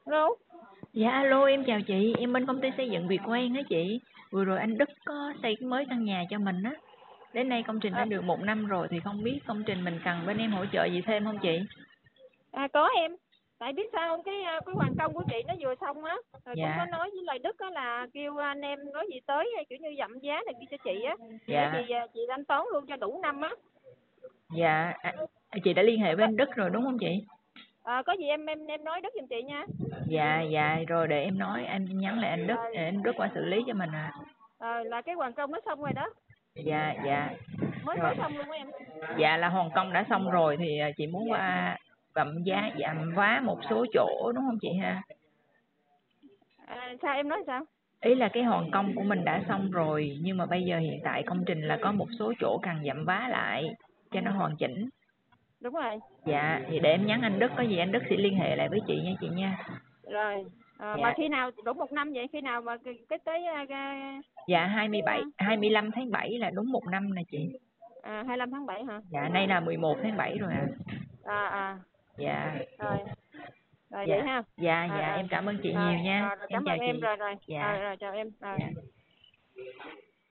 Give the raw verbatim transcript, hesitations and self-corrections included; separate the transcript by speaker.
Speaker 1: Alo.
Speaker 2: Dạ alo, em chào chị, em bên công ty xây dựng Việt Quen á chị. Vừa rồi anh Đức có xây cái mới căn nhà cho mình á. Đến nay công trình đã
Speaker 1: À,
Speaker 2: được một năm rồi thì không biết công trình mình cần bên em hỗ trợ gì thêm không chị?
Speaker 1: à có em. Tại biết sao không, cái à, cái hoàn công của chị nó vừa xong á, rồi cũng có
Speaker 2: Dạ,
Speaker 1: nói với lại Đức á là kêu anh em nói gì tới kiểu như dặm giá này kia cho chị á, để
Speaker 2: dạ,
Speaker 1: chị à, chị thanh toán luôn cho đủ năm á.
Speaker 2: dạ. À, chị đã liên hệ với
Speaker 1: Có,
Speaker 2: anh Đức rồi đúng không chị?
Speaker 1: à, có gì em em em nói Đức giùm chị nha.
Speaker 2: Dạ, dạ, rồi để em nói, anh nhắn lại anh Đức,
Speaker 1: Rồi,
Speaker 2: để anh Đức qua xử lý cho mình à.
Speaker 1: à, là cái hoàn công nó xong rồi đó,
Speaker 2: Dạ, dạ,
Speaker 1: mới
Speaker 2: rồi.
Speaker 1: mới xong luôn á em.
Speaker 2: Dạ là hoàn công đã xong rồi thì à, chị muốn
Speaker 1: Dạ.
Speaker 2: qua giảm giá, giảm vá một số chỗ đúng không chị ha?
Speaker 1: À, sao em nói sao?
Speaker 2: Ý là cái hoàn công của mình đã xong rồi nhưng mà bây giờ hiện tại công trình là có một số chỗ cần dặm vá lại cho nó hoàn chỉnh.
Speaker 1: Đúng rồi.
Speaker 2: Dạ thì để em nhắn anh Đức, có gì anh Đức sẽ liên hệ lại với chị nha chị nha.
Speaker 1: Rồi, à, mà
Speaker 2: Dạ.
Speaker 1: khi nào đủ một năm vậy, khi nào mà cái, cái tới à, cái,
Speaker 2: Dạ hai mươi
Speaker 1: cái
Speaker 2: bảy hai mươi lăm tháng bảy là đúng một năm nè chị.
Speaker 1: à, hai mươi lăm tháng bảy hả?
Speaker 2: Dạ nay là mười một tháng bảy rồi à.
Speaker 1: À à.
Speaker 2: Dạ.
Speaker 1: Rồi. Rồi vậy
Speaker 2: Dạ.
Speaker 1: ha.
Speaker 2: Dạ
Speaker 1: Rồi
Speaker 2: dạ
Speaker 1: rồi.
Speaker 2: em cảm ơn chị
Speaker 1: Rồi,
Speaker 2: nhiều nha.
Speaker 1: rồi, rồi
Speaker 2: Em
Speaker 1: cảm
Speaker 2: chào
Speaker 1: ơn em,
Speaker 2: chị.
Speaker 1: rồi rồi. Rồi
Speaker 2: Dạ.
Speaker 1: rồi chào em. Rồi.
Speaker 2: Dạ.